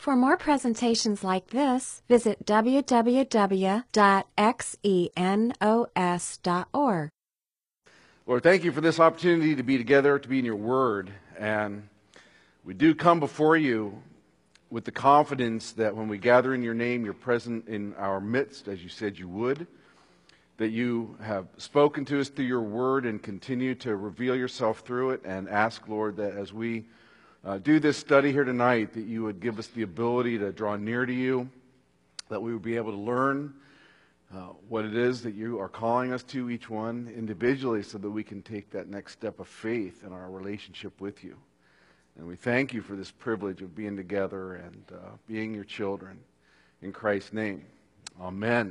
For more presentations like this, visit www.xenos.org. Lord, thank you for this opportunity to be together, to be in your word. And we do come before you with the confidence that when we gather in your name, you're present in our midst, as you said you would, that you have spoken to us through your word and continue to reveal yourself through it, and ask, Lord, that as we do this study here tonight, that you would give us the ability to draw near to you, that we would be able to learn what it is that you are calling us to, each one individually, so that we can take that next step of faith in our relationship with you. And we thank you for this privilege of being together and being your children. In Christ's name, amen.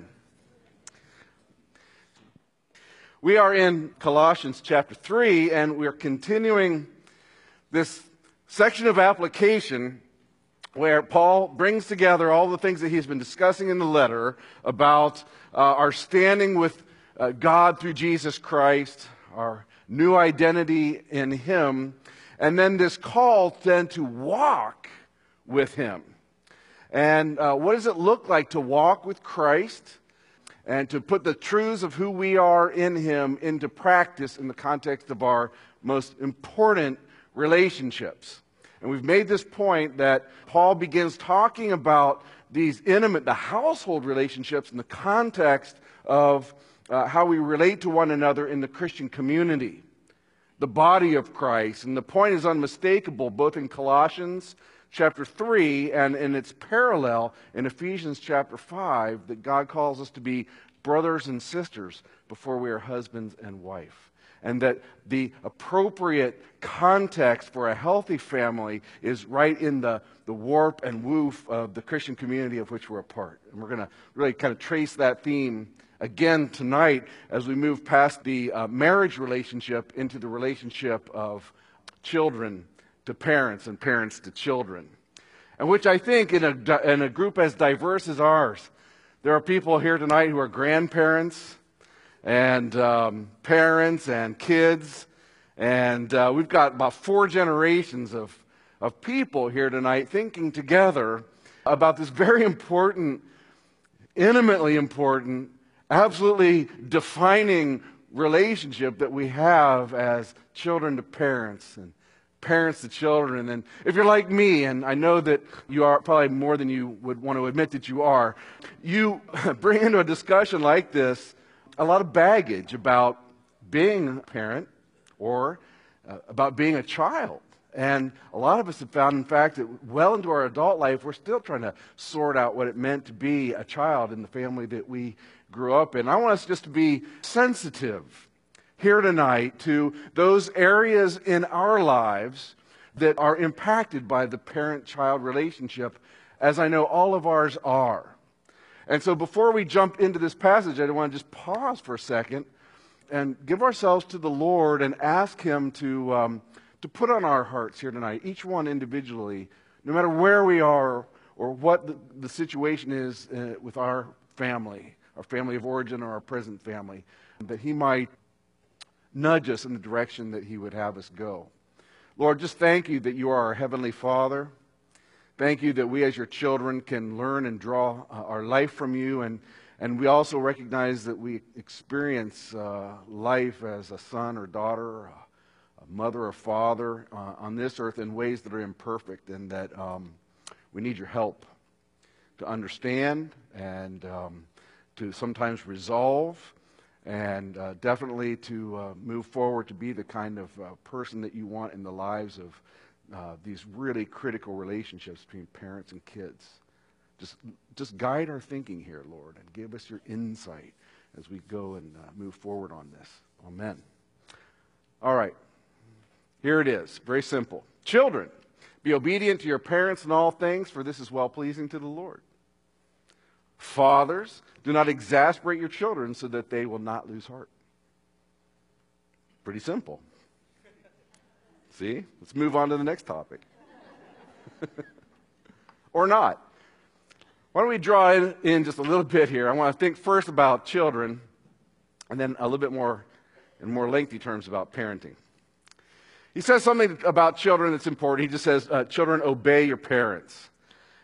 We are in Colossians chapter 3, and we're continuing this section of application where Paul brings together all the things that he's been discussing in the letter about our standing with God through Jesus Christ, our new identity in him, and then this call then to walk with him. And what does it look like to walk with Christ and to put the truths of who we are in him into practice in the context of our most important relationships? And we've made this point that Paul begins talking about these intimate, the household relationships in the context of how we relate to one another in the Christian community, the body of Christ. And the point is unmistakable, both in Colossians chapter 3 and in its parallel in Ephesians chapter 5, that God calls us to be brothers and sisters before we are husbands and wife. And that the appropriate context for a healthy family is right in the warp and woof of the Christian community of which we're a part. And we're going to really kind of trace that theme again tonight as we move past the marriage relationship into the relationship of children to parents and parents to children. And which I think in a group as diverse as ours, there are people here tonight who are grandparents and parents and kids. And we've got about 4 generations of people here tonight thinking together about this very important, intimately important, absolutely defining relationship that we have as children to parents and parents to children. And if you're like me, and I know that you are probably more than you would want to admit that you are, you bring into a discussion like this a lot of baggage about being a parent or about being a child. And a lot of us have found, in fact, that well into our adult life, we're still trying to sort out what it meant to be a child in the family that we grew up in. I want us just to be sensitive here tonight to those areas in our lives that are impacted by the parent-child relationship, as I know all of ours are. And so before we jump into this passage, I want to just pause for a second and give ourselves to the Lord and ask him to put on our hearts here tonight, each one individually, no matter where we are or what the situation is with our family of origin or our present family, that he might nudge us in the direction that he would have us go. Lord, just thank you that you are our Heavenly Father. Thank you that we as your children can learn and draw our life from you, and we also recognize that we experience life as a son or daughter, a mother or father on this earth in ways that are imperfect, and that we need your help to understand and to sometimes resolve, and definitely to move forward to be the kind of person that you want in the lives of these really critical relationships between parents and kids. Just guide our thinking here, Lord, and give us your insight as we go and move forward on this. Amen. All right. Here it is. Very simple. Children, be obedient to your parents in all things, for this is well-pleasing to the Lord. Fathers, do not exasperate your children so that they will not lose heart. Pretty simple. See? Let's move on to the next topic. Or not. Why don't we draw in just a little bit here? I want to think first about children, and then a little bit more, in more lengthy terms, about parenting. He says something about children that's important. He just says, children, obey your parents.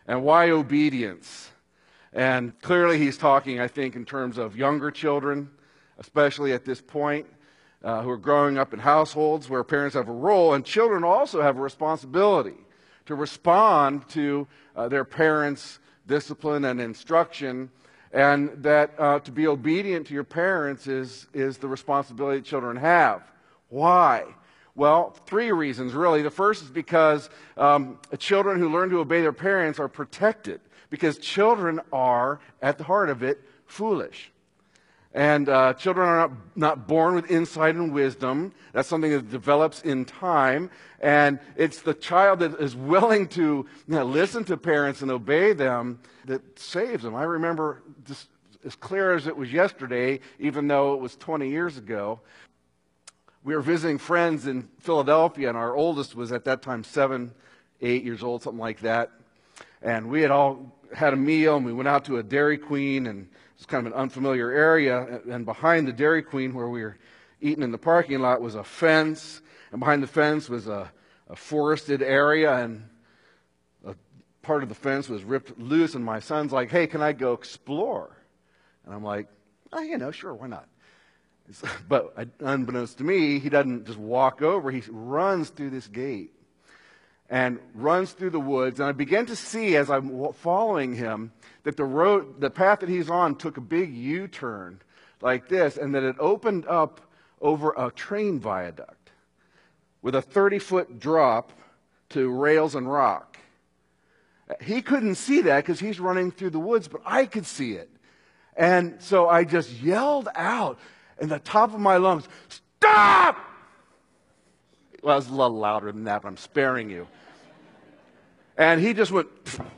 And why obedience? And clearly he's talking, I think, in terms of younger children, especially at this point, who are growing up in households where parents have a role, and children also have a responsibility to respond to their parents' discipline and instruction, and that to be obedient to your parents is the responsibility that children have. Why? Well, three reasons, really. The first is because children who learn to obey their parents are protected, because children are, at the heart of it, foolish. And children are not born with insight and wisdom. That's something that develops in time. And it's the child that is willing to listen to parents and obey them that saves them. I remember just as clear as it was yesterday, even though it was 20 years ago. We were visiting friends in Philadelphia, and our oldest was at that time 7, 8 years old, something like that. And we had all had a meal, and we went out to a Dairy Queen, and it's kind of an unfamiliar area, and behind the Dairy Queen where we were eating in the parking lot was a fence, and behind the fence was a forested area, and a part of the fence was ripped loose, and my son's like, "Hey, can I go explore?" And I'm like, "Oh, sure, why not?" But unbeknownst to me, he doesn't just walk over, he runs through this gate and runs through the woods, and I began to see as I'm following him that the path that he's on took a big U-turn like this, and that it opened up over a train viaduct with a 30-foot drop to rails and rock. He couldn't see that because he's running through the woods, but I could see it. And so I just yelled out in the top of my lungs, "Stop!" Well, it was a little louder than that, but I'm sparing you. And he just went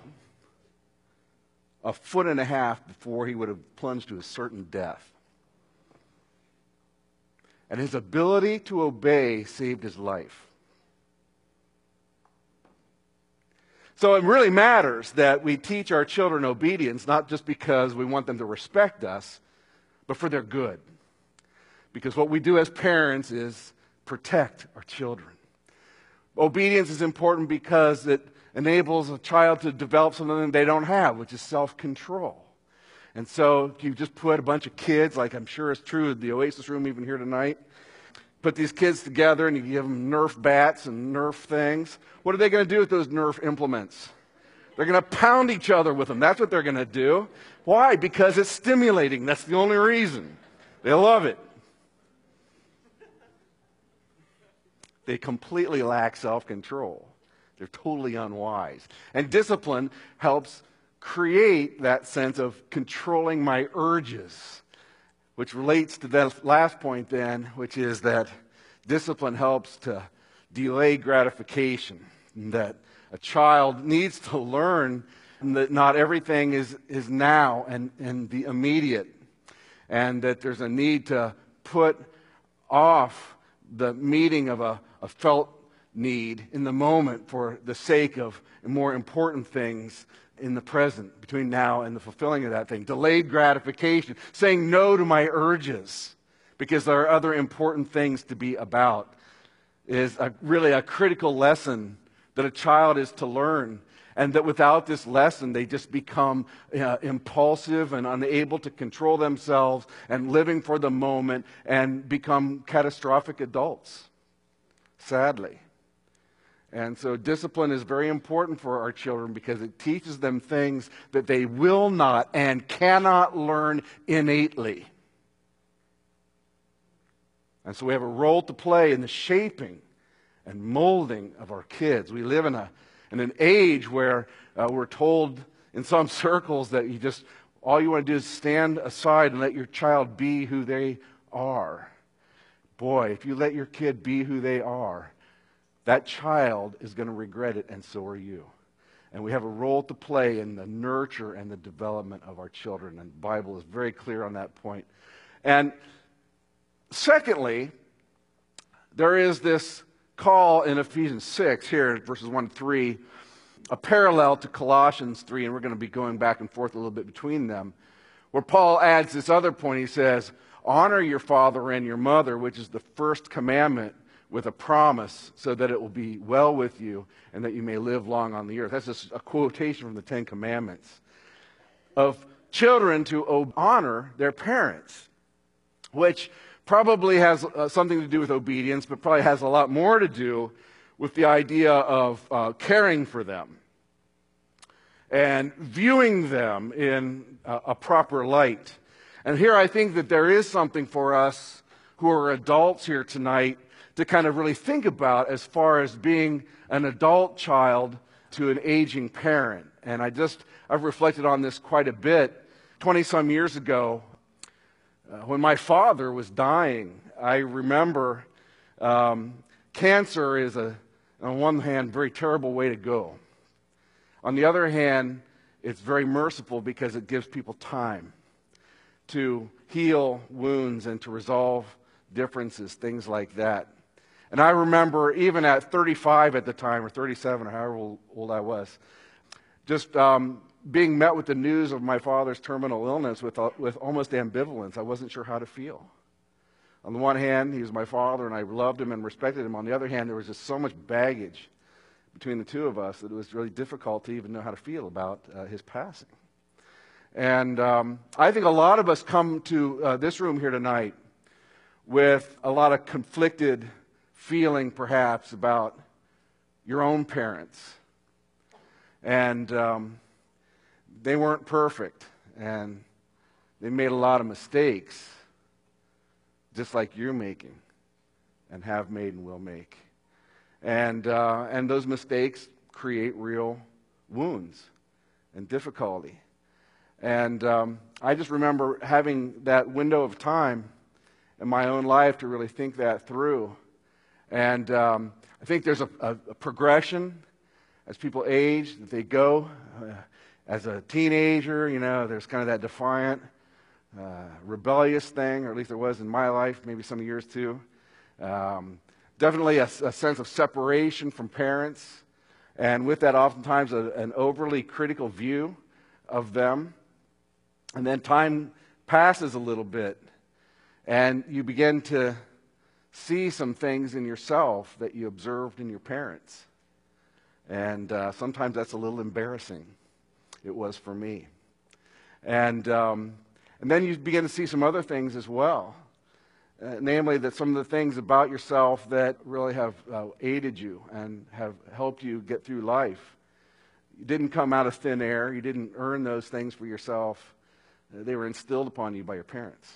a foot and a half before he would have plunged to a certain death. And his ability to obey saved his life. So it really matters that we teach our children obedience, not just because we want them to respect us, but for their good. Because what we do as parents is protect our children. Obedience is important because it enables a child to develop something they don't have, which is self-control. And so you just put a bunch of kids, like I'm sure is true of the Oasis room even here tonight, put these kids together and you give them Nerf bats and Nerf things. What are they going to do with those Nerf implements? They're going to pound each other with them. That's what they're going to do. Why? Because it's stimulating. That's the only reason. They love it. They completely lack self-control. They're totally unwise. And discipline helps create that sense of controlling my urges, which relates to that last point then, which is that discipline helps to delay gratification, that a child needs to learn that not everything is now and the immediate, and that there's a need to put off the meeting of a felt need in the moment for the sake of more important things in the present, between now and the fulfilling of that thing. Delayed gratification, saying no to my urges because there are other important things to be about, is really a critical lesson that a child is to learn. And that without this lesson, they just become impulsive and unable to control themselves and living for the moment and become catastrophic adults, sadly. And so discipline is very important for our children because it teaches them things that they will not and cannot learn innately. And so we have a role to play in the shaping and molding of our kids. We live in an age where we're told in some circles that all you want to do is stand aside and let your child be who they are. Boy, if you let your kid be who they are, that child is going to regret it, and so are you. And we have a role to play in the nurture and the development of our children, and the Bible is very clear on that point. And secondly, there is this call in Ephesians 6 here, verses 1 to 3, a parallel to Colossians 3, and we're going to be going back and forth a little bit between them, where Paul adds this other point. He says, honor your father and your mother, which is the first commandment with a promise so that it will be well with you and that you may live long on the earth. That's just a quotation from the Ten Commandments of children to honor their parents, which probably has something to do with obedience, but probably has a lot more to do with the idea of caring for them and viewing them in a proper light. And here I think that there is something for us who are adults here tonight to kind of really think about as far as being an adult child to an aging parent. And I've reflected on this quite a bit. 20-some years ago, when my father was dying, I remember cancer is, on one hand, very terrible way to go. On the other hand, it's very merciful because it gives people time to heal wounds and to resolve differences, things like that. And I remember even at 35 at the time, or 37, or however old I was, just being met with the news of my father's terminal illness with almost ambivalence. I wasn't sure how to feel. On the one hand, he was my father, and I loved him and respected him. On the other hand, there was just so much baggage between the two of us that it was really difficult to even know how to feel about his passing. And I think a lot of us come to this room here tonight with a lot of conflicted feeling, perhaps, about your own parents. And they weren't perfect, and they made a lot of mistakes, just like you're making, and have made and will make. And those mistakes create real wounds and difficulty. And I just remember having that window of time in my own life to really think that through. And I think there's a progression as people age, that they go. As a teenager, there's kind of that defiant, rebellious thing, or at least there was in my life, maybe some of yours too. Definitely a sense of separation from parents, and with that oftentimes an overly critical view of them. And then time passes a little bit, and you begin to see some things in yourself that you observed in your parents. And sometimes that's a little embarrassing. It was for me. And then you begin to see some other things as well. Namely, that some of the things about yourself that really have aided you and have helped you get through life. You didn't come out of thin air. You didn't earn those things for yourself. They were instilled upon you by your parents.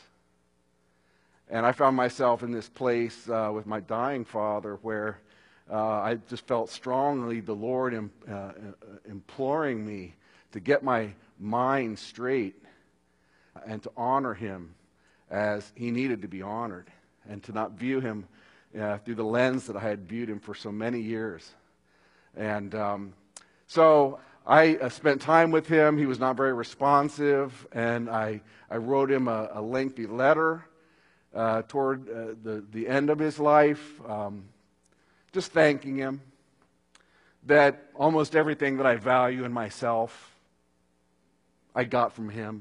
And I found myself in this place with my dying father where I just felt strongly the Lord imploring me to get my mind straight and to honor him as he needed to be honored, and to not view him through the lens that I had viewed him for so many years. And so I spent time with him. He was not very responsive, and I wrote him a lengthy letter toward the end of his life, just thanking him that almost everything that I value in myself, I got from him.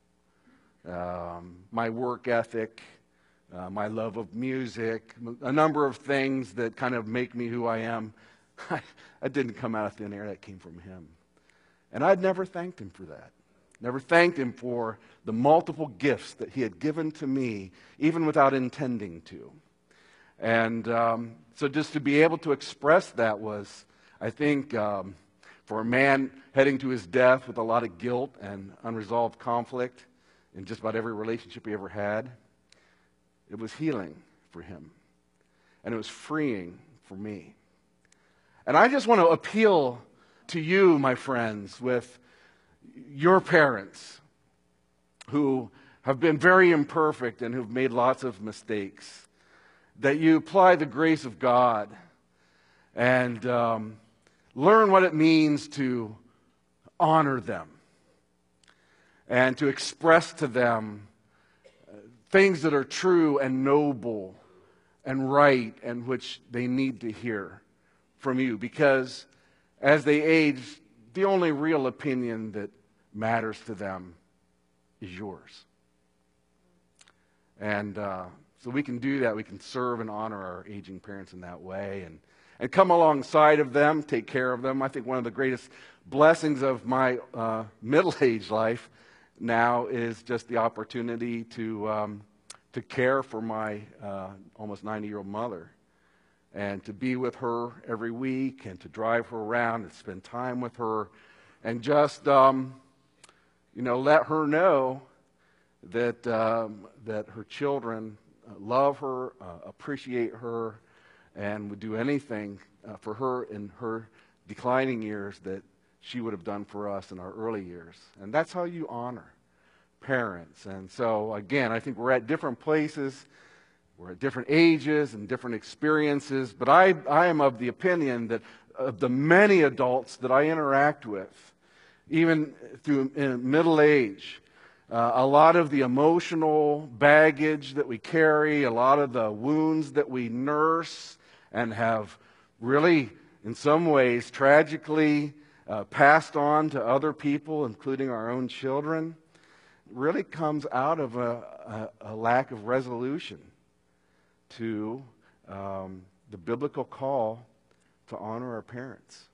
My work ethic, my love of music, a number of things that kind of make me who I am. I didn't come out of thin air. That came from him. And I'd never thanked him for that. Never thanked him for the multiple gifts that he had given to me, even without intending to. And so just to be able to express that was, I think, for a man heading to his death with a lot of guilt and unresolved conflict in just about every relationship he ever had, it was healing for him. And it was freeing for me. And I just want to appeal to you, my friends, with your parents who have been very imperfect and who've made lots of mistakes, that you apply the grace of God and learn what it means to honor them and to express to them things that are true and noble and right and which they need to hear from you. Because as they age, the only real opinion that matters to them is yours. And So we can do that. We can serve and honor our aging parents in that way and come alongside of them, take care of them. I think one of the greatest blessings of my middle-aged life now is just the opportunity to care for my almost 90-year-old mother and to be with her every week and to drive her around and spend time with her and just, let her know that her children love her, appreciate her, and would do anything for her in her declining years that she would have done for us in our early years. And that's how you honor parents. And so, again, I think we're at different places, we're at different ages and different experiences, but I am of the opinion that of the many adults that I interact with, even in middle age, a lot of the emotional baggage that we carry, a lot of the wounds that we nurse and have really, in some ways, tragically passed on to other people, including our own children, really comes out of a lack of resolution to the biblical call to honor our parents.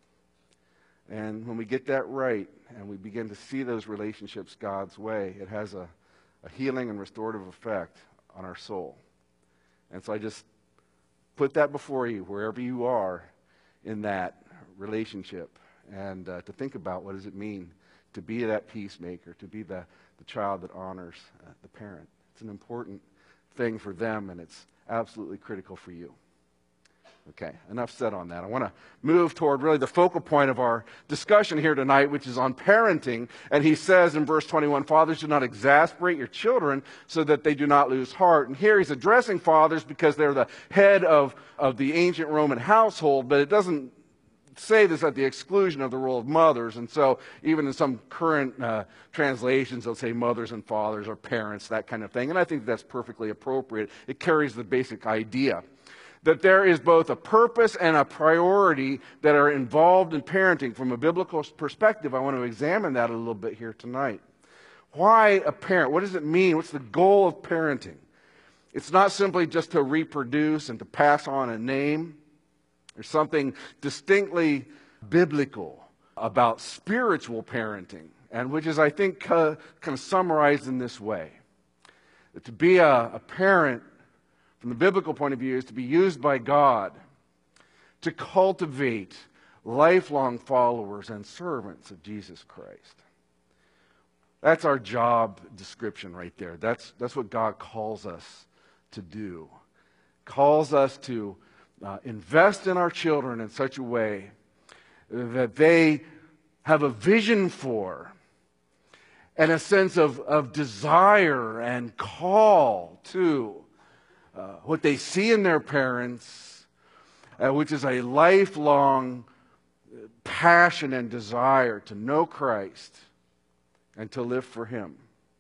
And when we get that right and we begin to see those relationships God's way, it has a healing and restorative effect on our soul. And so I just put that before you, wherever you are in that relationship, and to think about what does it mean to be that peacemaker, to be the child that honors the parent. It's an important thing for them, and it's absolutely critical for you. Okay, enough said on that. I want to move toward really the focal point of our discussion here tonight, which is on parenting. And he says in verse 21, fathers, do not exasperate your children so that they do not lose heart. And here he's addressing fathers because they're the head of the ancient Roman household, but it doesn't say this at the exclusion of the role of mothers. And so even in some current translations, they'll say mothers and fathers or parents, that kind of thing. And I think that's perfectly appropriate. It carries the basic idea that there is both a purpose and a priority that are involved in parenting. From a biblical perspective, I want to examine that a little bit here tonight. Why a parent? What does it mean? What's the goal of parenting? It's not simply just to reproduce and to pass on a name. There's something distinctly biblical about spiritual parenting, and which is, I think, kind of summarized in this way. That to be a parent, from the biblical point of view, is to be used by God to cultivate lifelong followers and servants of Jesus Christ. That's our job description right there. That's what God calls us to do. Calls us to invest in our children in such a way that they have a vision for and a sense of desire and call to what they see in their parents, which is a lifelong passion and desire to know Christ and to live for Him.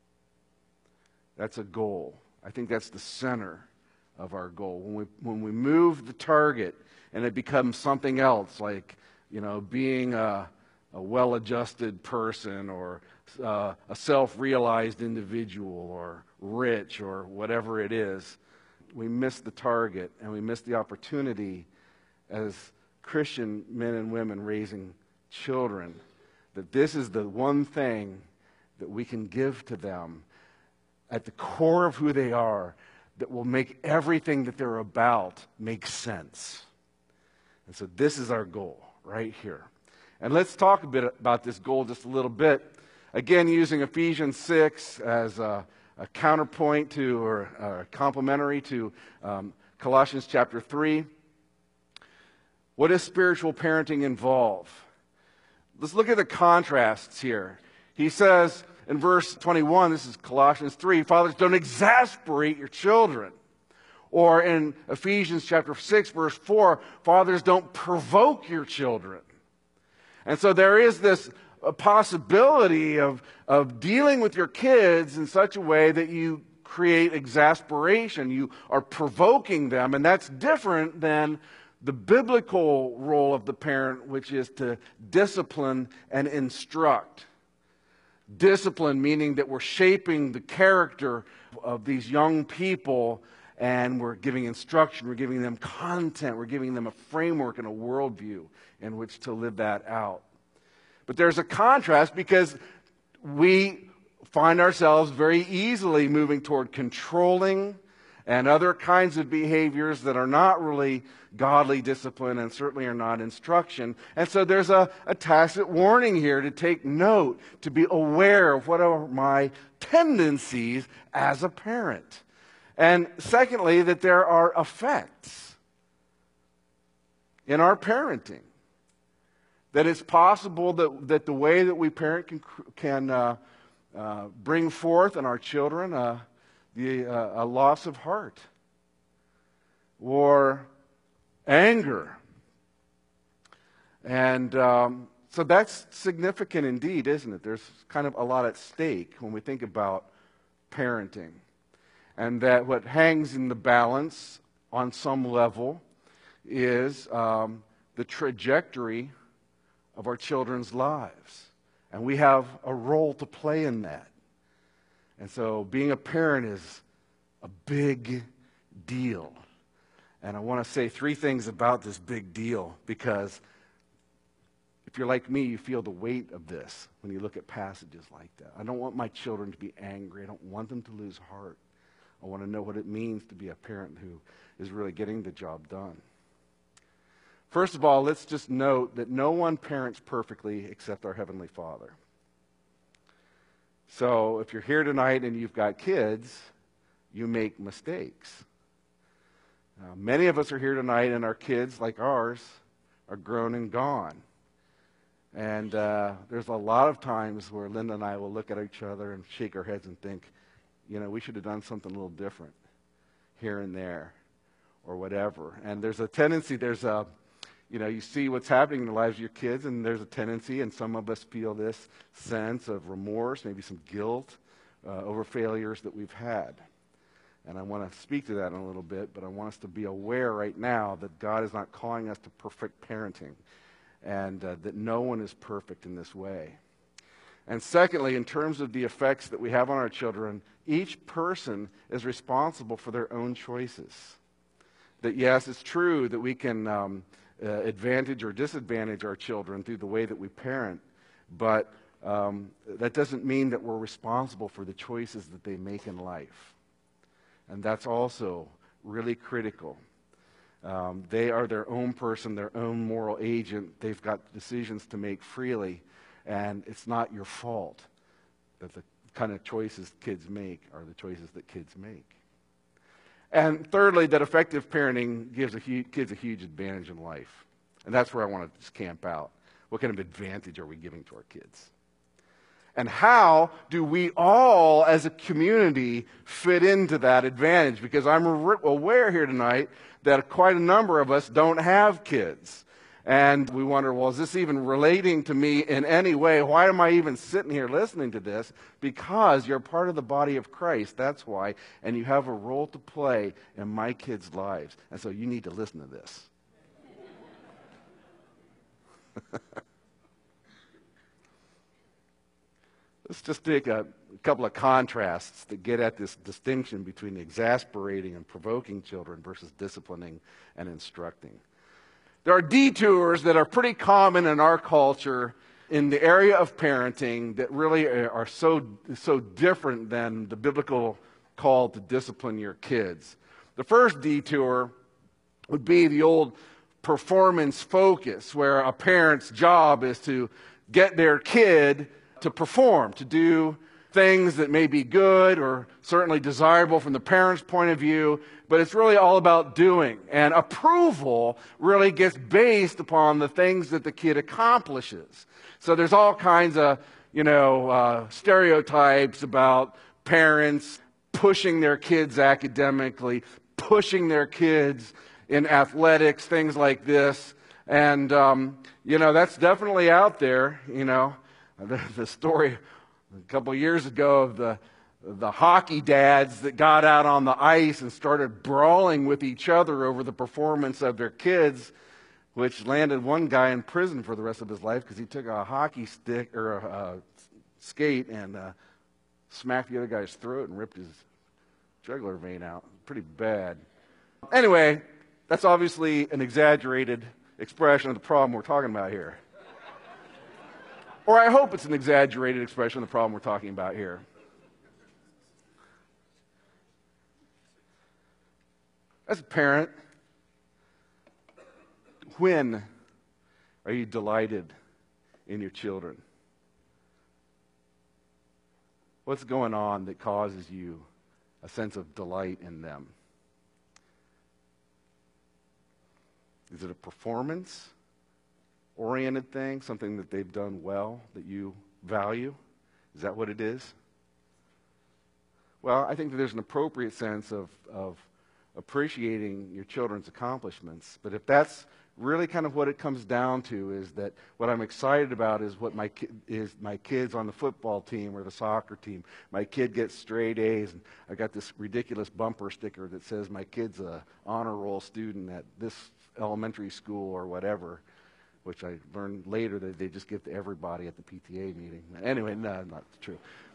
That's a goal. I think that's the center of our goal. When we move the target and it becomes something else, like being a well-adjusted person or a self-realized individual or rich or whatever it is, we miss the target and we miss the opportunity as Christian men and women raising children, that this is the one thing that we can give to them at the core of who they are that will make everything that they're about make sense. And so this is our goal right here. And let's talk a bit about this goal just a little bit. Again, using Ephesians 6 as a counterpoint to or complementary to Colossians chapter 3. What does spiritual parenting involve? Let's look at the contrasts here. He says in verse 21, this is Colossians 3, fathers, don't exasperate your children. Or in Ephesians chapter 6, verse 4, fathers, don't provoke your children. And so there is this possibility of dealing with your kids in such a way that you create exasperation. You are provoking them, and that's different than the biblical role of the parent, which is to discipline and instruct. Discipline meaning that we're shaping the character of these young people and we're giving instruction, we're giving them content, we're giving them a framework and a worldview in which to live that out. But there's a contrast because we find ourselves very easily moving toward controlling and other kinds of behaviors that are not really godly discipline and certainly are not instruction. And so there's a tacit warning here to take note, to be aware of what are my tendencies as a parent. And secondly, that there are effects in our parenting. That it's possible that the way that we parent can bring forth in our children a loss of heart or anger. And so that's significant indeed, isn't it? There's kind of a lot at stake when we think about parenting. And that what hangs in the balance on some level is the trajectory of our children's lives. And we have a role to play in that. And so being a parent is a big deal. And I want to say three things about this big deal, because if you're like me, you feel the weight of this when you look at passages like that. I don't want my children to be angry. I don't want them to lose heart. I want to know what it means to be a parent who is really getting the job done. First of all, let's just note that no one parents perfectly except our Heavenly Father. So if you're here tonight and you've got kids, you make mistakes. Many of us are here tonight and our kids, like ours, are grown and gone. And there's a lot of times where Linda and I will look at each other and shake our heads and think, we should have done something a little different here and there or whatever. And there's a tendency, you see what's happening in the lives of your kids, and there's a tendency, and some of us feel this sense of remorse, maybe some guilt over failures that we've had. And I want to speak to that in a little bit, but I want us to be aware right now that God is not calling us to perfect parenting, and that no one is perfect in this way. And secondly, in terms of the effects that we have on our children, each person is responsible for their own choices. That yes, it's true that we can advantage or disadvantage our children through the way that we parent, but that doesn't mean that we're responsible for the choices that they make in life. And that's also really critical. They are their own person, their own moral agent. They've got decisions to make freely, and it's not your fault that the kind of choices kids make are the choices that kids make. And thirdly, that effective parenting gives kids a huge advantage in life. And that's where I want to just camp out. What kind of advantage are we giving to our kids? And how do we all as a community fit into that advantage? Because I'm aware here tonight that quite a number of us don't have kids. And we wonder, well, is this even relating to me in any way? Why am I even sitting here listening to this? Because you're part of the body of Christ, that's why. And you have a role to play in my kids' lives. And so you need to listen to this. Let's just take a couple of contrasts that get at this distinction between exasperating and provoking children versus disciplining and instructing. There are detours that are pretty common in our culture in the area of parenting that really are so different than the biblical call to discipline your kids. The first detour would be the old performance focus, where a parent's job is to get their kid to perform, to do things that may be good or certainly desirable from the parent's point of view, but it's really all about doing. And approval really gets based upon the things that the kid accomplishes. So there's all kinds of, stereotypes about parents pushing their kids academically, pushing their kids in athletics, things like this. And, that's definitely out there, The story a couple of years ago of the hockey dads that got out on the ice and started brawling with each other over the performance of their kids, which landed one guy in prison for the rest of his life because he took a hockey stick or a skate and smacked the other guy's throat and ripped his jugular vein out. Pretty bad. Anyway, that's obviously an exaggerated expression of the problem we're talking about here. Or I hope it's an exaggerated expression of the problem we're talking about here. As a parent, when are you delighted in your children? What's going on that causes you a sense of delight in them? Is it a performance-oriented thing, something that they've done well that you value? Is that what it is? Well, I think that there's an appropriate sense of appreciating your children's accomplishments. But if that's really kind of what it comes down to, is that what I'm excited about is what my kids on the football team or the soccer team. My kid gets straight A's, and I got this ridiculous bumper sticker that says my kid's a honor roll student at this elementary school or whatever, which I learned later that they just give to everybody at the PTA meeting. Anyway, no, not true.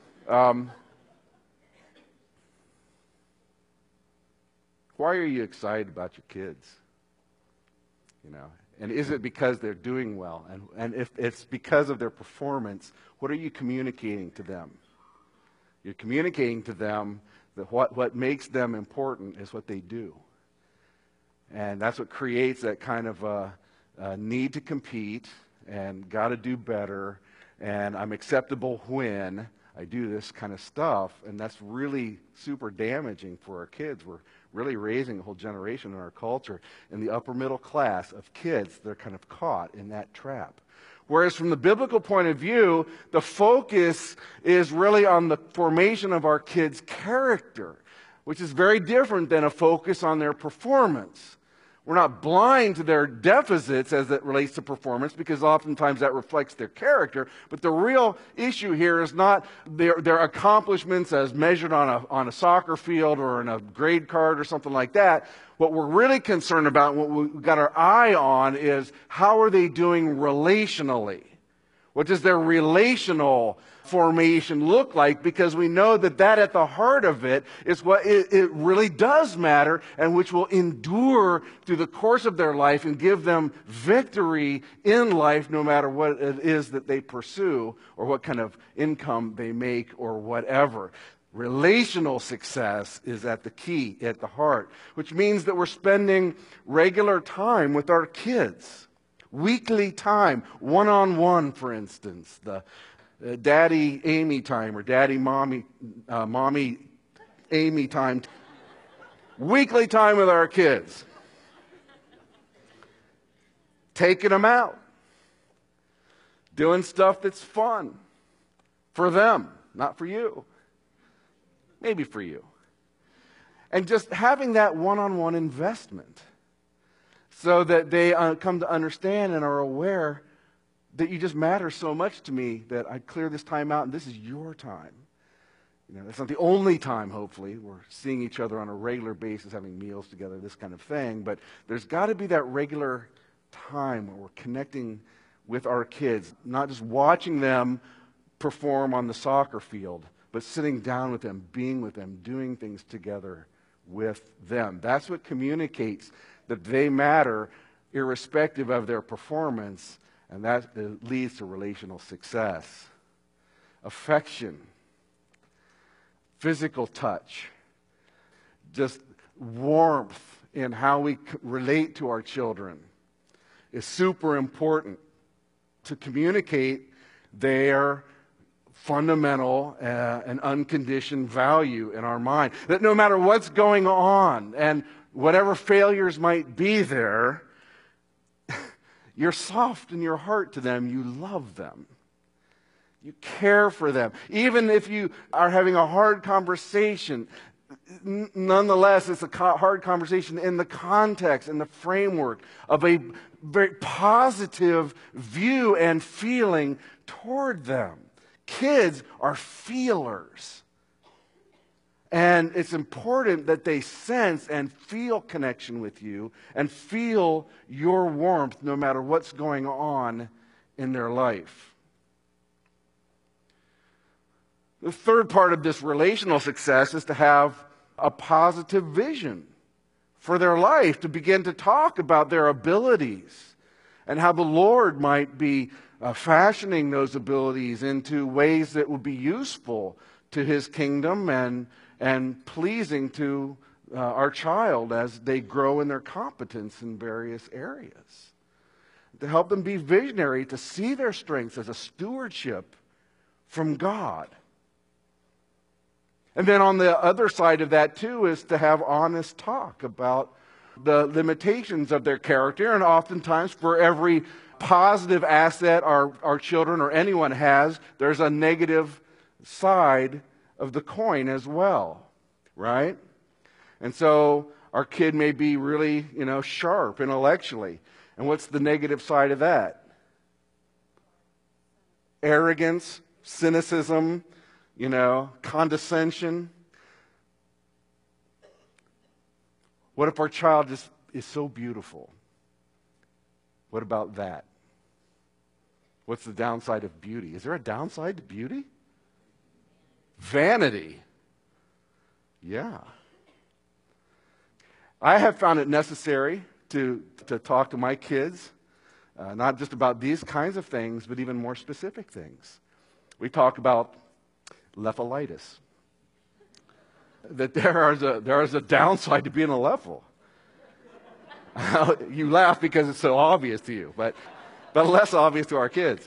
Why are you excited about your kids? You know, and is it because they're doing well? And if it's because of their performance, what are you communicating to them? You're communicating to them that what makes them important is what they do. And that's what creates that kind of need to compete and got to do better, and I'm acceptable when I do this kind of stuff, and that's really super damaging for our kids. We're really raising a whole generation in our culture in the upper middle class of kids. They're kind of caught in that trap. Whereas from the biblical point of view, the focus is really on the formation of our kids' character, which is very different than a focus on their performance. We're not blind to their deficits as it relates to performance, because oftentimes that reflects their character. But the real issue here is not their accomplishments as measured on a soccer field or in a grade card or something like that. What we're really concerned about, what we've got our eye on, is how are they doing relationally? What does their relational formation look like? Because we know that at the heart of it is what it really does matter, and which will endure through the course of their life and give them victory in life no matter what it is that they pursue or what kind of income they make or whatever. Relational success is at the key, at the heart, which means that we're spending regular time with our kids. Weekly time, one-on-one, for instance, the daddy Amy time or daddy mommy Amy time. Weekly time with our kids. Taking them out. Doing stuff that's fun for them, not for you. Maybe for you. And just having that one-on-one investment, so that they come to understand and are aware that you just matter so much to me that I clear this time out and this is your time. You know, it's not the only time, hopefully. We're seeing each other on a regular basis, having meals together, this kind of thing. But there's got to be that regular time where we're connecting with our kids, not just watching them perform on the soccer field, but sitting down with them, being with them, doing things together with them. That's what communicates that they matter irrespective of their performance, and that leads to relational success. Affection, physical touch, just warmth in how we relate to our children is super important to communicate their fundamental and unconditioned value in our mind. That no matter what's going on and whatever failures might be there, you're soft in your heart to them. You love them. You care for them. Even if you are having a hard conversation, nonetheless, it's a hard conversation in the context, in the framework of a very positive view and feeling toward them. Kids are feelers. And it's important that they sense and feel connection with you and feel your warmth no matter what's going on in their life. The third part of this relational success is to have a positive vision for their life, to begin to talk about their abilities and how the Lord might be fashioning those abilities into ways that would be useful to His kingdom and pleasing to our child as they grow in their competence in various areas. To help them be visionary, to see their strengths as a stewardship from God. And then on the other side of that too is to have honest talk about the limitations of their character. And oftentimes for every positive asset our children or anyone has, there's a negative side of the coin as well, right? And so our kid may be really, sharp intellectually. And what's the negative side of that? Arrogance, cynicism, condescension. What if our child is so beautiful? What about that? What's the downside of beauty? Is there a downside to beauty? Vanity. Yeah. I have found it necessary to talk to my kids, not just about these kinds of things, but even more specific things. We talk about lephalitis. That there is a downside to being a lephal. You laugh because it's so obvious to you, but less obvious to our kids.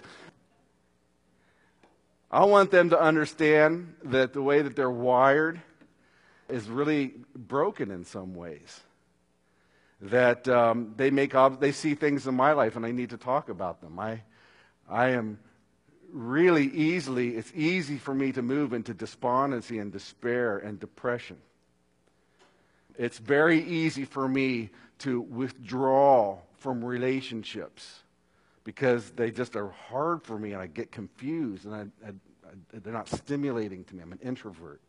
I want them to understand that the way that they're wired is really broken in some ways. That they see things in my life and I need to talk about them. I am really it's easy for me to move into despondency and despair and depression. It's very easy for me to withdraw from relationships because they just are hard for me and I get confused and they're not stimulating to me. I'm an introvert.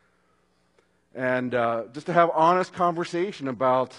And just to have honest conversation about,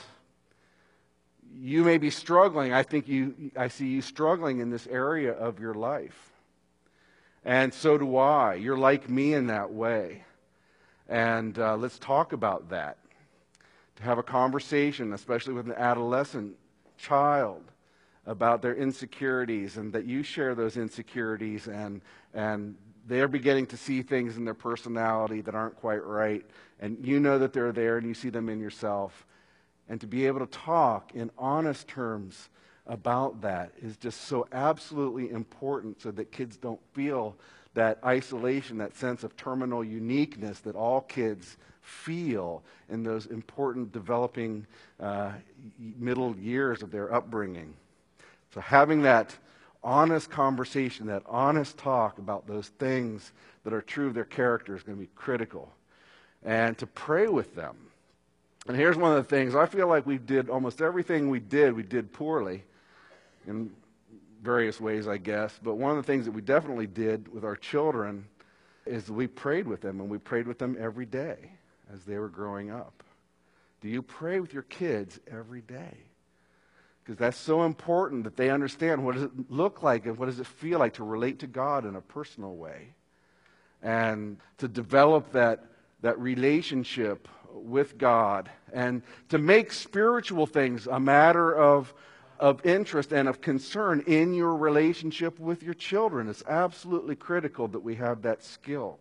you may be struggling. I see you struggling in this area of your life. And so do I. You're like me in that way. And let's talk about that. To have a conversation, especially with an adolescent child, about their insecurities and that you share those insecurities and they're beginning to see things in their personality that aren't quite right. And you know that they're there and you see them in yourself. And to be able to talk in honest terms about that is just so absolutely important so that kids don't feel that isolation, that sense of terminal uniqueness that all kids feel in those important developing middle years of their upbringing. So having that honest conversation, that honest talk about those things that are true of their character is going to be critical. And to pray with them. And here's one of the things, I feel like we did almost everything we did poorly in various ways, I guess. But one of the things that we definitely did with our children is we prayed with them, and we prayed with them every day as they were growing up. Do you pray with your kids every day? Because that's so important that they understand what does it look like and what does it feel like to relate to God in a personal way. And to develop that relationship with God and to make spiritual things a matter of interest and of concern in your relationship with your children. It's absolutely critical that we have that skill.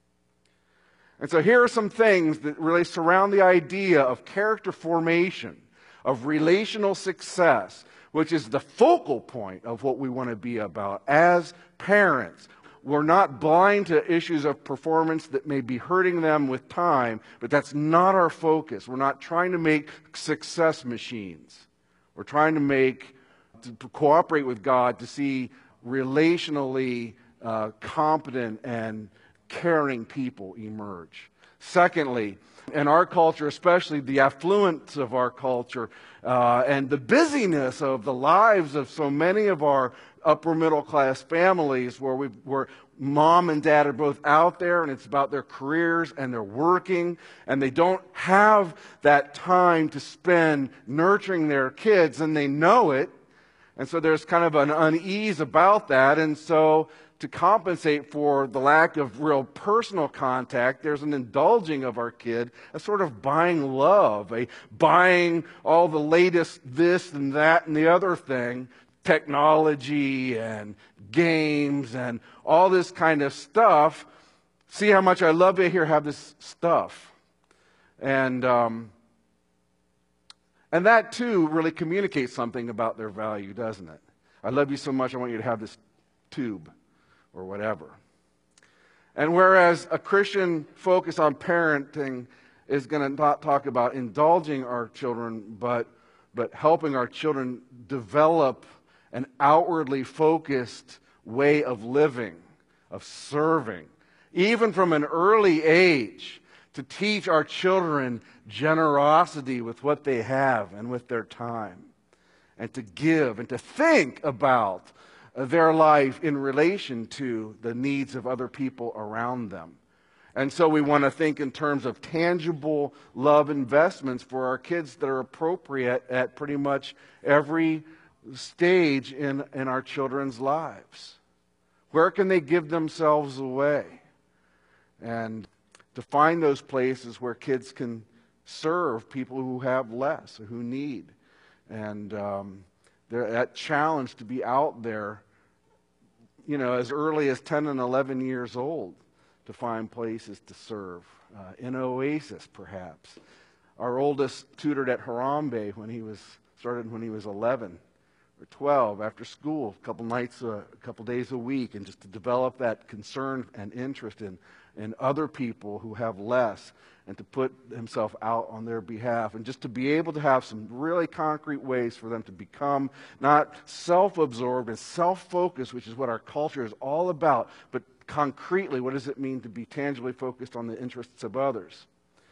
And so here are some things that really surround the idea of character formation, of relational success, which is the focal point of what we want to be about as parents. We're not blind to issues of performance that may be hurting them with time, but that's not our focus. We're not trying to make success machines. We're trying to cooperate with God to see relationally competent and caring people emerge. Secondly, in our culture, especially the affluence of our culture and the busyness of the lives of so many of our upper middle class families where mom and dad are both out there and it's about their careers and they're working and they don't have that time to spend nurturing their kids and they know it. And so there's kind of an unease about that. And so to compensate for the lack of real personal contact, there's an indulging of our kid, a sort of buying love, a buying all the latest this and that and the other thing, technology and games and all this kind of stuff. See how much I love you, here, have this stuff. And that too really communicates something about their value, doesn't it? I love you so much, I want you to have this tube or whatever. And whereas a Christian focus on parenting is going to not talk about indulging our children, but helping our children develop an outwardly focused way of living, of serving, even from an early age, to teach our children generosity with what they have and with their time, and to give and to think about their life in relation to the needs of other people around them. And so we want to think in terms of tangible love investments for our kids that are appropriate at pretty much every stage in our children's lives. Where can they give themselves away? And to find those places where kids can serve people who have less or who need. And that challenge to be out there, as early as 10 and 11 years old, to find places to serve. In Oasis, perhaps. Our oldest tutored at Harambe when he was 11 or 12 after school, a couple days a week, and just to develop that concern and interest in other people who have less, and to put himself out on their behalf, and just to be able to have some really concrete ways for them to become not self-absorbed and self-focused, which is what our culture is all about, but concretely, what does it mean to be tangibly focused on the interests of others?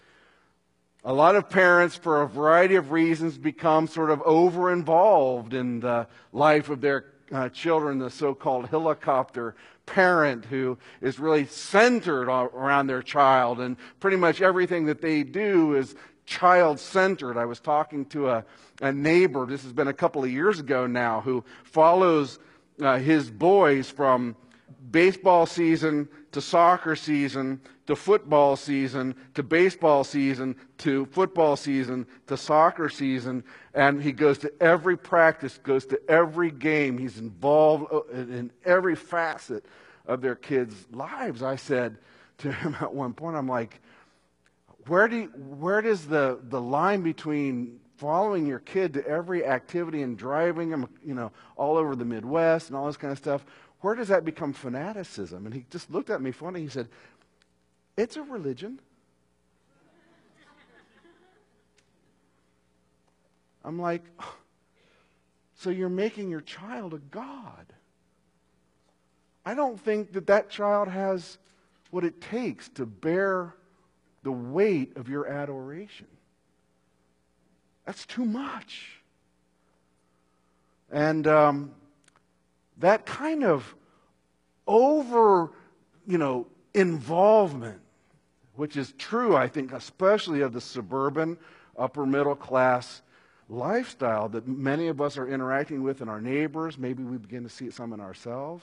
A lot of parents, for a variety of reasons, become sort of over-involved in the life of their children, the so-called helicopter parent who is really centered around their child, and pretty much everything that they do is child-centered. I was talking to a neighbor, this has been a couple of years ago now, who follows his boys from baseball season to soccer season to football season to baseball season to football season to soccer season, and he goes to every practice, goes to every game. He's involved in every facet of their kids' lives. I said to him at one point, I'm like, where does the line between following your kid to every activity and driving them, all over the Midwest and all this kind of stuff, where does that become fanaticism? And he just looked at me funny. He said, it's a religion. I'm like, so you're making your child a god. I don't think that child has what it takes to bear the weight of your adoration. That's too much. And that kind of over, involvement, which is true, I think, especially of the suburban, upper middle class lifestyle that many of us are interacting with in our neighbors, maybe we begin to see it some in ourselves,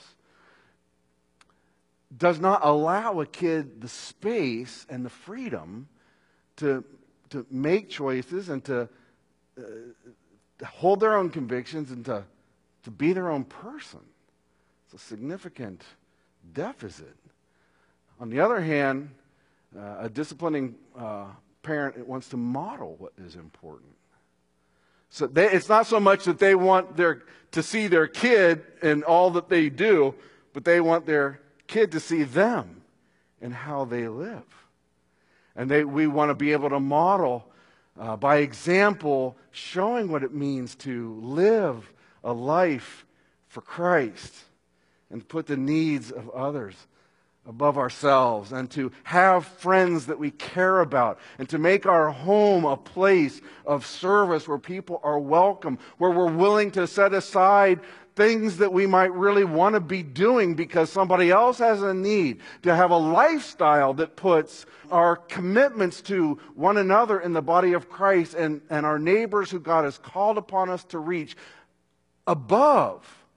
does not allow a kid the space and the freedom to make choices and to hold their own convictions and to be their own person. It's a significant deficit. On the other hand, a disciplining parent wants to model what is important. So it's not so much that they want to see their kid in all that they do, but they want their kid to see them and how they live. And we want to be able to model by example, showing what it means to live a life for Christ and put the needs of others above ourselves, and to have friends that we care about, and to make our home a place of service where people are welcome, where we're willing to set aside things that we might really want to be doing because somebody else has a need, to have a lifestyle that puts our commitments to one another in the body of Christ and our neighbors who God has called upon us to reach above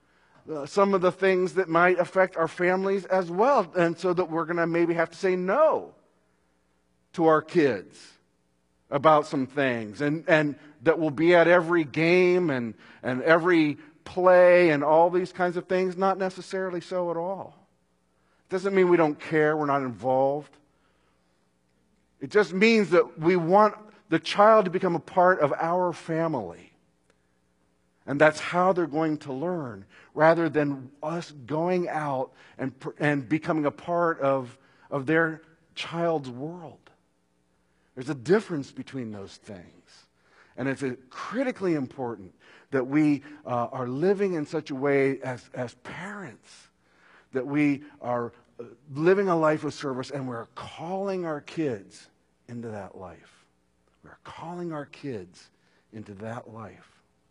some of the things that might affect our families as well, and so that we're going to maybe have to say no to our kids about some things, and that will be at every game and every play and all these kinds of things. Not necessarily so at all. It doesn't mean we don't care, we're not involved. It just means that we want the child to become a part of our family. And that's how they're going to learn, rather than us going out and becoming a part of their child's world. There's a difference between those things. And it's critically important that we are living in such a way as parents, that we are living a life of service, and we're calling our kids into that life. We're calling our kids into that life.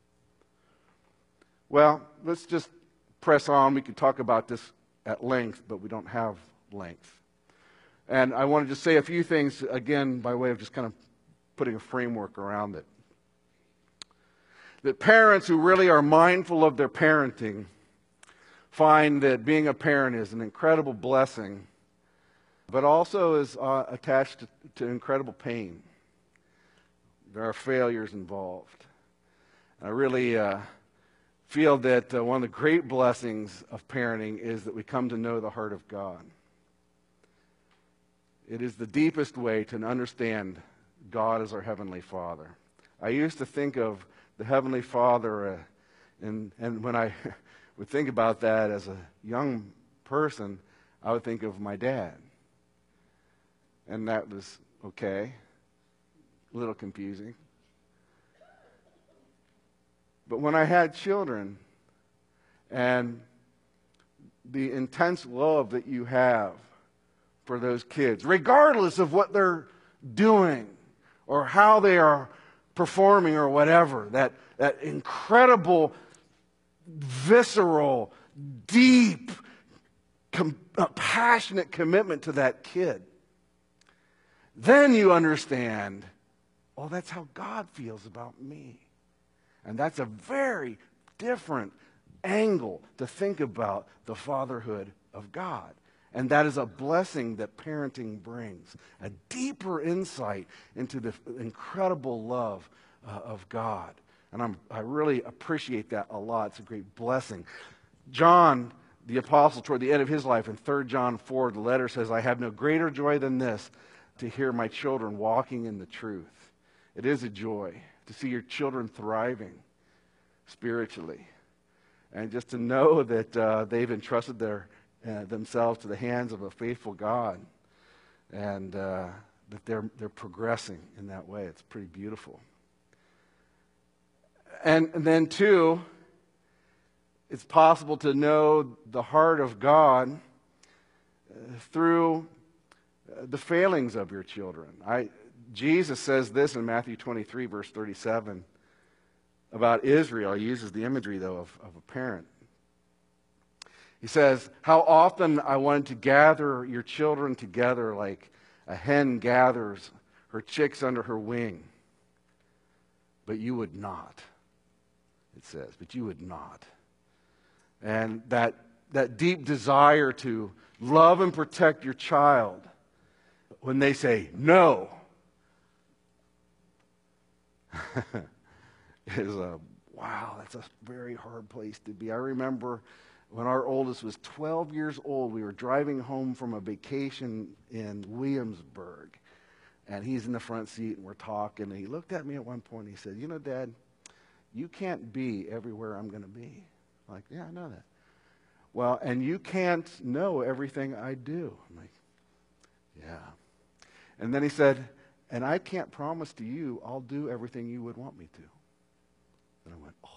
Well, let's just press on. We could talk about this at length, but we don't have length. And I want to just say a few things, again, by way of just kind of putting a framework around it. That parents who really are mindful of their parenting find that being a parent is an incredible blessing, but also is attached to incredible pain. There are failures involved. I really feel that one of the great blessings of parenting is that we come to know the heart of God. It is the deepest way to understand God as our Heavenly Father. I used to think of the Heavenly Father, and when I would think about that as a young person, I would think of my dad. And that was okay, a little confusing. But when I had children, and the intense love that you have for those kids, regardless of what they're doing or how they are performing or whatever, that incredible, visceral, deep, passionate commitment to that kid, then you understand, oh, that's how God feels about me. And that's a very different angle to think about the fatherhood of God. And that is a blessing that parenting brings, a deeper insight into the incredible love of God. And I really appreciate that a lot. It's a great blessing. John, the apostle, toward the end of his life, in 3 John 4, the letter says, I have no greater joy than this, to hear my children walking in the truth. It is a joy to see your children thriving spiritually. And just to know that they've entrusted themselves to the hands of a faithful God, and that they're progressing in that way. It's pretty beautiful. And then, too, it's possible to know the heart of God through the failings of your children. Jesus says this in Matthew 23, verse 37, about Israel. He uses the imagery, though, of a parent. He says, how often I wanted to gather your children together like a hen gathers her chicks under her wing. But you would not, it says, but you would not. And that deep desire to love and protect your child, when they say no, is wow, that's a very hard place to be. I remember when our oldest was 12 years old, we were driving home from a vacation in Williamsburg, and he's in the front seat, and we're talking, and he looked at me at one point, and he said, you know, Dad, you can't be everywhere I'm going to be. I'm like, yeah, I know that. Well, and you can't know everything I do. I'm like, yeah. And then he said, and I can't promise to you I'll do everything you would want me to. And I went, oh,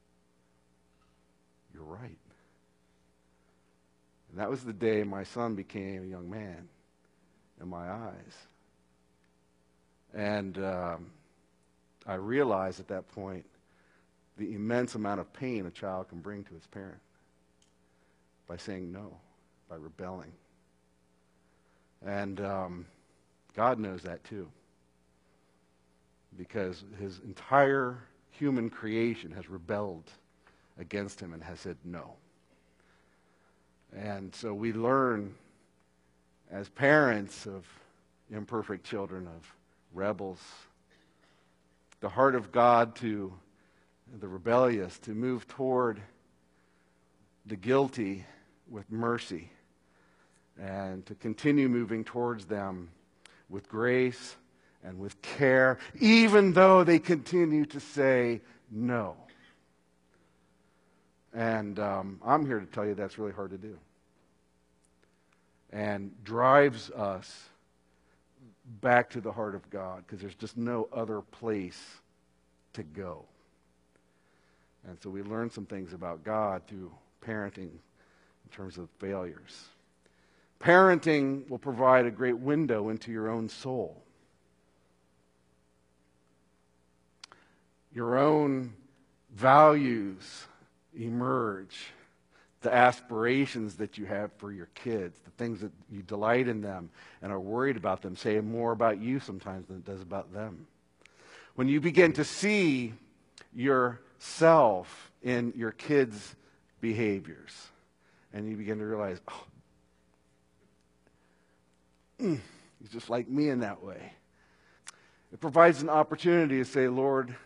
you're right. And that was the day my son became a young man in my eyes. And I realized at that point the immense amount of pain a child can bring to its parent by saying no, by rebelling. And God knows that too, because his entire human creation has rebelled against him and has said no. And so we learn as parents of imperfect children, of rebels, the heart of God to the rebellious, to move toward the guilty with mercy, and to continue moving towards them with grace and with care, even though they continue to say no. And I'm here to tell you that's really hard to do, and drives us back to the heart of God, because there's just no other place to go. And so we learn some things about God through parenting in terms of failures. Parenting will provide a great window into your own soul. Your own values emerge. The aspirations that you have for your kids, the things that you delight in them and are worried about them, say more about you sometimes than it does about them. When you begin to see yourself in your kids' behaviors, and you begin to realize, he's just like me in that way. It provides an opportunity to say, Lord,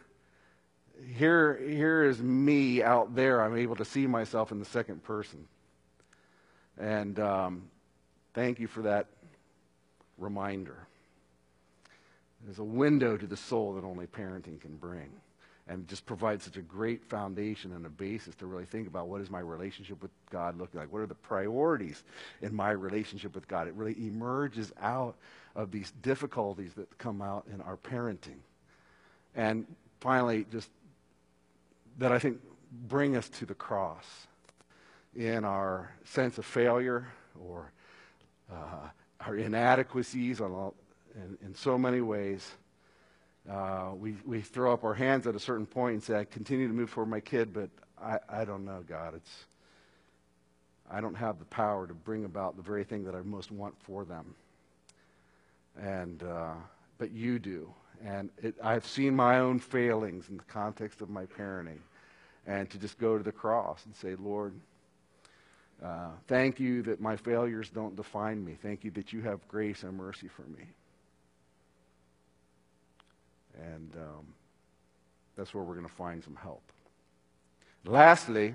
here is me out there. I'm able to see myself in the second person. And thank you for that reminder. There's a window to the soul that only parenting can bring. And just provides such a great foundation and a basis to really think about, what does my relationship with God look like? What are the priorities in my relationship with God? It really emerges out of these difficulties that come out in our parenting. And finally, just that I think bring us to the cross in our sense of failure or our inadequacies in so many ways. We throw up our hands at a certain point and say, I continue to move toward my kid, but I don't know, God. I don't have the power to bring about the very thing that I most want for them. And but you do. And I've seen my own failings in the context of my parenting. And to just go to the cross and say, Lord, thank you that my failures don't define me. Thank you that you have grace and mercy for me. And that's where we're going to find some help. Lastly,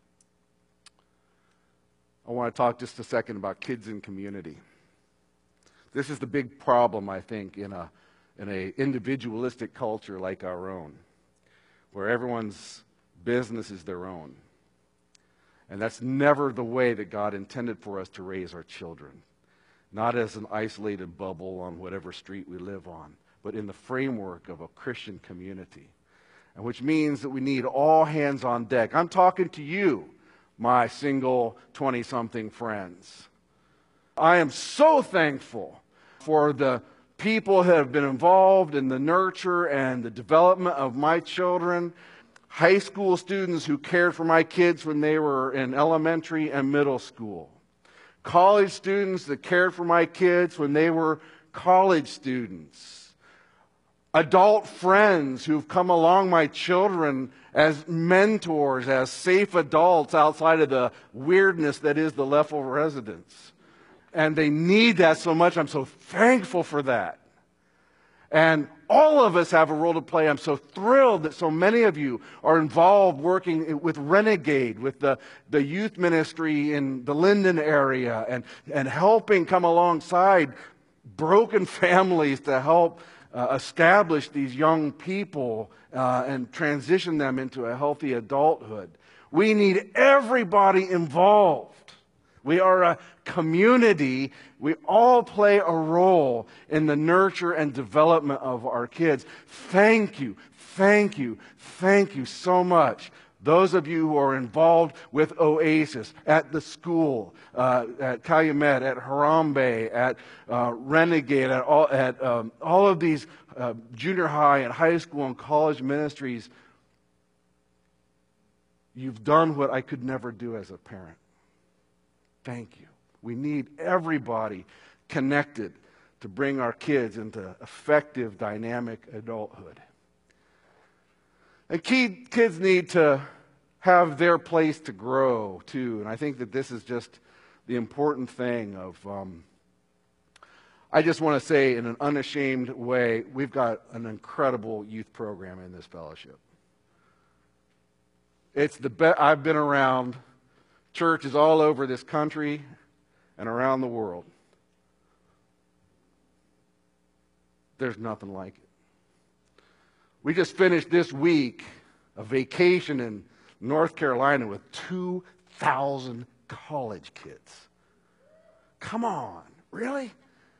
I want to talk just a second about kids in community. This is the big problem, I think, in a individualistic culture like our own, where everyone's business is their own. And that's never the way that God intended for us to raise our children. Not as an isolated bubble on whatever street we live on, but in the framework of a Christian community. And which means that we need all hands on deck. I'm talking to you, my single 20-something friends. I am so thankful for the people who have been involved in the nurture and the development of my children. High school students who cared for my kids when they were in elementary and middle school. College students that cared for my kids when they were college students. Adult friends who've come along my children as mentors, as safe adults outside of the weirdness that is the Leffel residence. And they need that so much. I'm so thankful for that. And all of us have a role to play. I'm so thrilled that so many of you are involved working with Renegade, with the youth ministry in the Linden area, and helping come alongside broken families to help establish these young people and transition them into a healthy adulthood. We need everybody involved. We are a community. We all play a role in the nurture and development of our kids. Thank you, thank you, thank you so much. Those of you who are involved with Oasis, at the school, at Calumet, at Harambe, at Renegade, at all of these junior high and high school and college ministries, you've done what I could never do as a parent. Thank you. We need everybody connected to bring our kids into effective, dynamic adulthood. And kids need to have their place to grow, too. And I think that this is just the important thing of, I just want to say in an unashamed way, we've got an incredible youth program in this fellowship. It's the best. I've been around churches all over this country and around the world. There's nothing like it. We just finished this week a vacation in North Carolina with 2,000 college kids. Come on, really?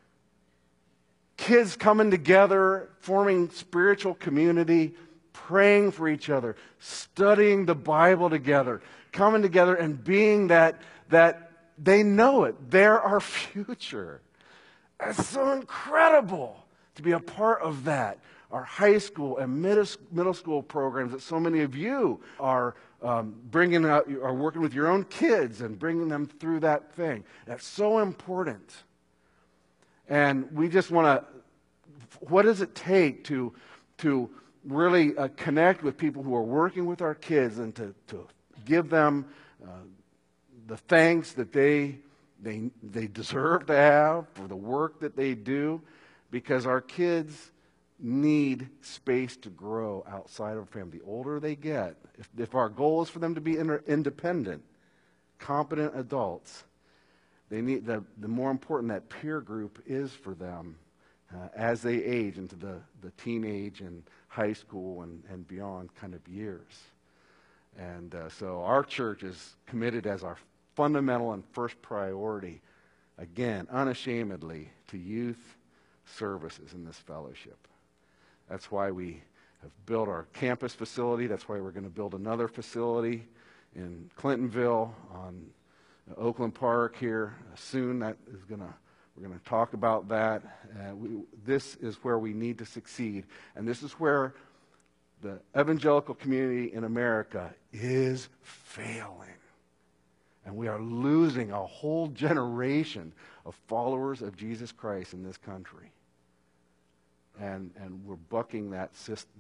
Kids coming together, forming spiritual community, praying for each other, studying the Bible together, coming together and being that they know it. They're our future. It's so incredible to be a part of that. Our high school and middle school programs that so many of you are bringing out, are working with your own kids and bringing them through that thing. That's so important. And we just want to, what does it take to really connect with people who are working with our kids and to give them the thanks that they deserve to have for the work that they do, because our kids need space to grow outside of family. The older they get, if our goal is for them to be independent, competent adults, they need the more important that peer group is for them as they age into the teenage and high school and beyond kind of years. And so our church is committed as our fundamental and first priority, again, unashamedly, to youth services in this fellowship. That's why we have built our campus facility. That's why we're going to build another facility in Clintonville on Oakland Park here soon. We're going to talk about that. This is where we need to succeed, and this is where the evangelical community in America is failing. And we are losing a whole generation of followers of Jesus Christ in this country. And we're bucking that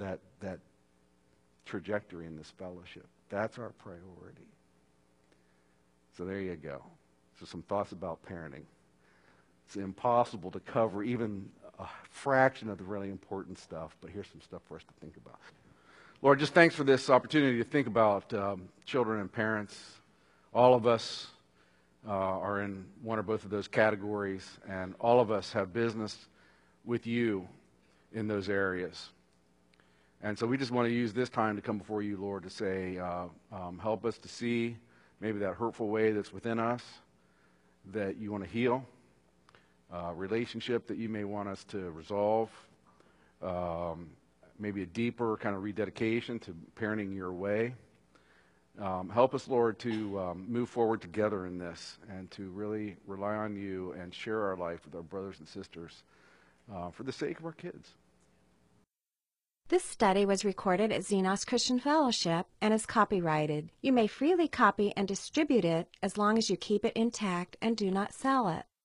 trajectory in this fellowship. That's our priority. So there you go. So some thoughts about parenting. It's impossible to cover even a fraction of the really important stuff, but here's some stuff for us to think about. Lord, just thanks for this opportunity to think about children and parents. All of us are in one or both of those categories, and all of us have business with you in those areas. And so we just want to use this time to come before you, Lord, to say, help us to see maybe that hurtful way that's within us that you want to heal, relationship that you may want us to resolve, maybe a deeper kind of rededication to parenting your way. Help us, Lord, to move forward together in this and to really rely on you and share our life with our brothers and sisters for the sake of our kids. This study was recorded at Xenos Christian Fellowship and is copyrighted. You may freely copy and distribute it as long as you keep it intact and do not sell it.